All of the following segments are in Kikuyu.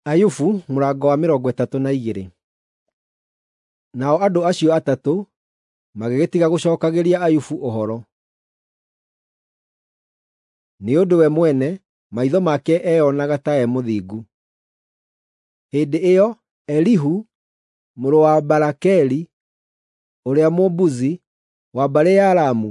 Ayubu mũrango wa 32. Nao andũ acio atatũ magĩgĩtiga gũcookagĩria Ayubu ũhoro. Nĩ ũndũ we mwene maitho make eyonaga ta e mũthingu. Hĩndĩ ĩyo Elihu mũrũ wa Barakeli, ũrĩa Mũbuzi wa mbarĩ ya Aramu,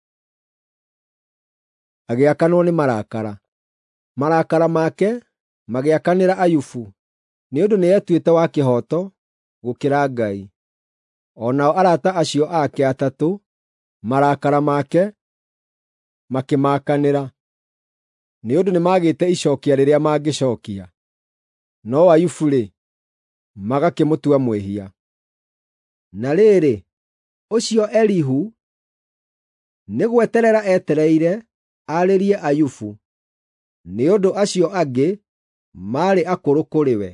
agĩakanwo nĩ marakara. Marakara make magĩakanĩra Ayubu, nĩ ũndũ nĩetuĩte wa kĩhooto gũkĩra Ngai. O nao arata acio ake atatũ marakara make makĩmakanĩra, nĩ ũndũ nĩmagĩte icookia rĩrĩa mangĩcookia. No Ayubu-rĩ, magakĩmũtua mwĩhia. Na rĩrĩ, ũcio Elihu nĩ gweterera etereire arĩrie Ayubu, nĩ ũndũ acio angĩ maarĩ akũrũ kũrĩ we.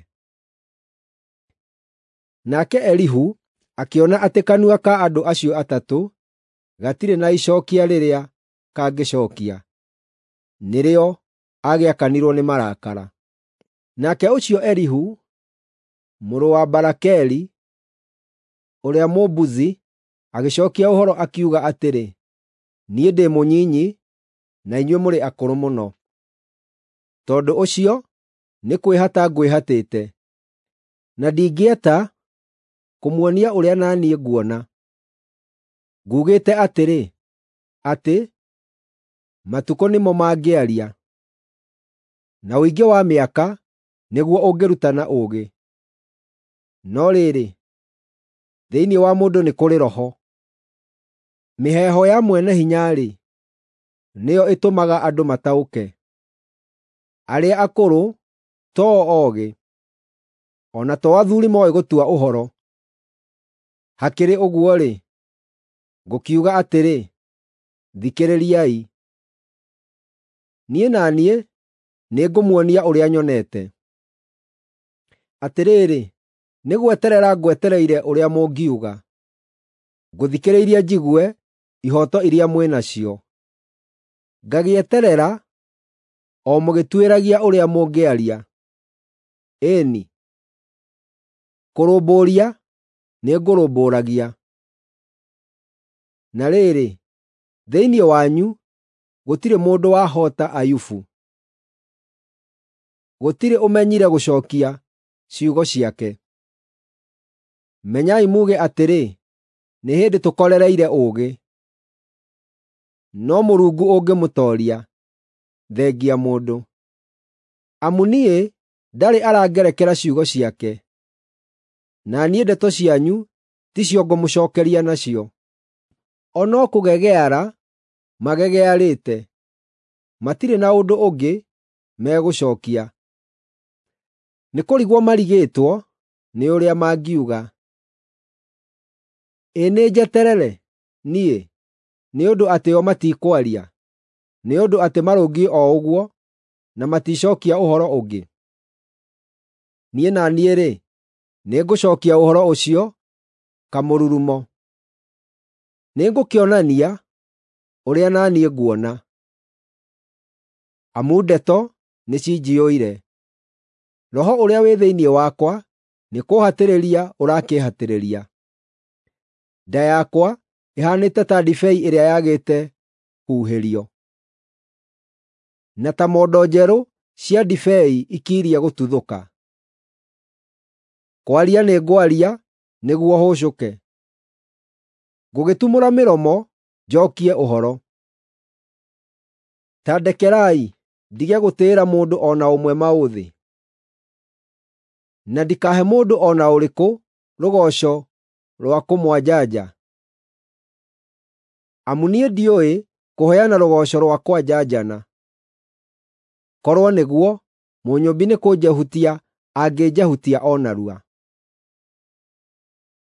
Nake Elihu akĩona atĩ kanua ka andũ acio atatũ gatirĩ na icookia rĩrĩa kangĩcookia, nĩrĩo agĩakanirwo nĩ marakara. Nake ũcio Elihu mũrũ wa Barakeli, ũrĩa Mũbuzi, agĩcookia ũhoro akiuga atĩrĩ, niĩ ndĩ mũnyinyi na inyuĩ mũrĩ akũrũ mũno. Tondũ ũcio nĩ kwĩhata ngwĩhatĩte, na ndingĩeta kũmuonia ũrĩa naniĩ nguona. Ngugĩte atĩrĩ, atĩ matukũ nĩmo mangĩaria, na ũingĩ wa mĩaka nĩguo ũngĩrutana ũũgĩ. No rĩrĩ, thĩinĩ wa mũndũ nĩ kũrĩ roho. Mĩheeho ya mwene hinya-rĩ, nĩyo ĩtũmaga andũ mataũke. Arĩa akũrũ to oogĩ, o na to athuuri mooĩ gũtua ũhoro. Hakĩrĩ ũguo-rĩ, ngũkiuga atĩrĩ, thikĩrĩriai. Niĩ na niĩ nĩngũmuonia ũrĩa nyonete. Atĩrĩrĩ, nĩ gweterera ngwetereire ũrĩa mũngiuga. Ngũthikĩrĩirie njigue ihooto iria mwĩ nacio. Ngagĩeterera o mũgĩtuĩragia ũrĩa mũngĩaria. Ĩĩni, kũrũmbũria nĩngũrũmbũragia. Na rĩrĩ, thĩinĩ wanyu gũtirĩ mũndũ wahoota Ayubu. Gũtirĩ ũmenyire gũcookia ciugo ciake. Menyai muge atĩrĩ, nĩ hĩndĩ tũkorereire ũũgĩ. No Mũrungu ũngĩmũtooria, thengia mũndũ. Amu niĩ ndarĩ arangerekera ciugo ciake, na niĩ ndeto cianyu ticio ngũmũcookeria nacio. O no kũgegeara magegearĩte, matirĩ na ũndũ ũngĩ megũcookia. Nĩ kũrigwo marigĩtwo nĩ ũrĩa mangiuga. Ĩ nĩnjeterere niĩ, nĩ ũndũ atĩ o matikwaria, nĩ ũndũ atĩ marũngiĩ o ũguo na maticookia ũhoro ũngĩ. Niĩ na niĩ-rĩ, nĩngũcookia ũhoro ũcio kamũrurumo. Nĩngũkĩonania ũrĩa na niĩ nguona. Amu ndeto nĩcinjiyũire. Roho ũrĩa wĩ thĩinĩ wakwa nĩ kũhatĩrĩria ũrakĩhatĩrĩria. Nda yakwa ĩhaanĩte ta ndibei ĩrĩa yagĩte huhĩrio, na ta mondo njerũ cia ndibei ikiiria gũtuthũka. Kwaria nĩngwaria nĩguo hũũcũke. Ngũgĩtumũra mĩromo njookie ũhoro. Ta ndekerai ndige gũtĩĩra mũndũ o na ũmwe maũthĩ, na ndikahe mũndũ o na ũrĩkũ rũgooco rwa kũmwanjanja. Amu niĩ ndiũĩ kũheana rũgooco rwa kwanjanjana. Korwo nĩguo, Mũnyũũmbi nĩ kũnjehutia angĩnjehutia o narua.